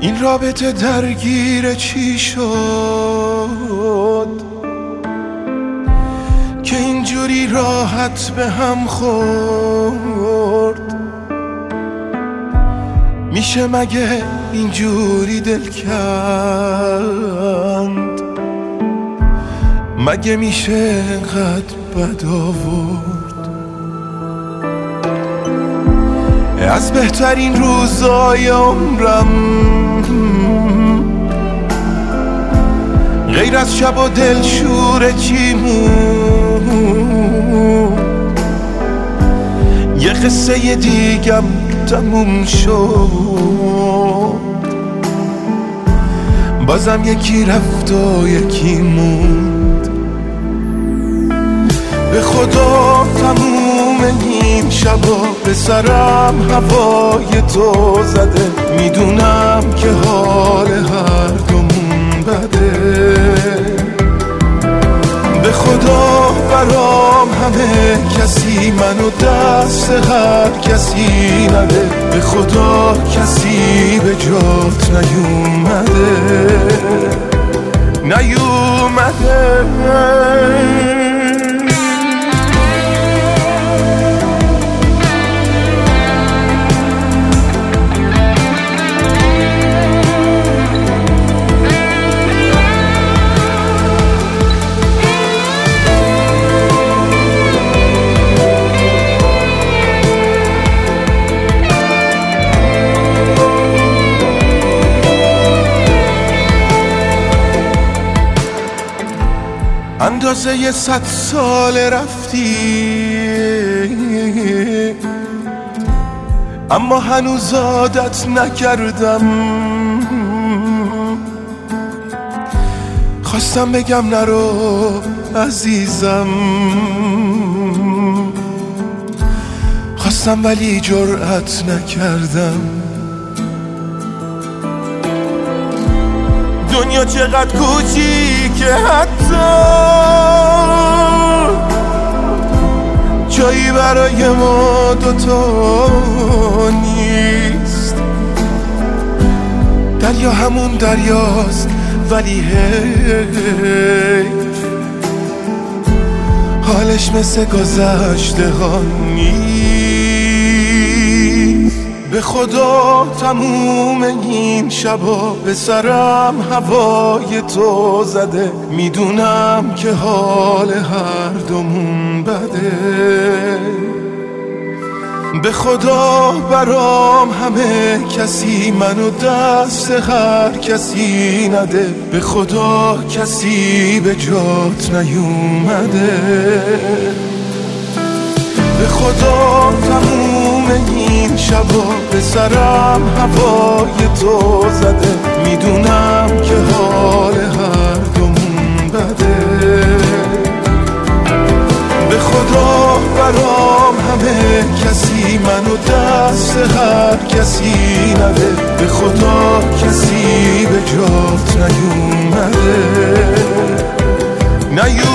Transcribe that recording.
این رابطه درگیر چی شد که اینجوری راحت به هم خورد؟ میشه مگه اینجوری دل کند؟ مگه میشه انقدر بد آورد؟ از بهترین روزای عمرم غیر از شب و دلشوره چی مون؟ یه قصه دیگم تموم شد، بازم یکی رفت و یکی موند. به خدا تموم این شبا به سرم هوای تو زده، میدونم که حال هر دومون بده. به خدا برام همه کسی منو دست هر کسی نده، به خدا کسی به جات نیومده. اندازه 100 سال رفتی، اما هنوز عادت نکردم. خواستم بگم نرو عزیزم، خواستم ولی جرأت نکردم. دنیا چقدر کوچیکه، حتی جایی برای ما دوتا نیست. دریا همون دریاست ولی حیف حالش مثل گذشته ها نیست. به خدا تموم این شبا به سرم هوای تو زده، میدونم که حال هر دومون بده. به خدا برام همه کسی منو دست هر کسی نده، به خدا کسی به جات نیومده. به خدا تموم این شبا به سرم هوای تو زده، میدونم که حال هر دومون بده. به خدا برام همه کسی منو دست هر کسی نده، به خدا کسی به جات نیومده.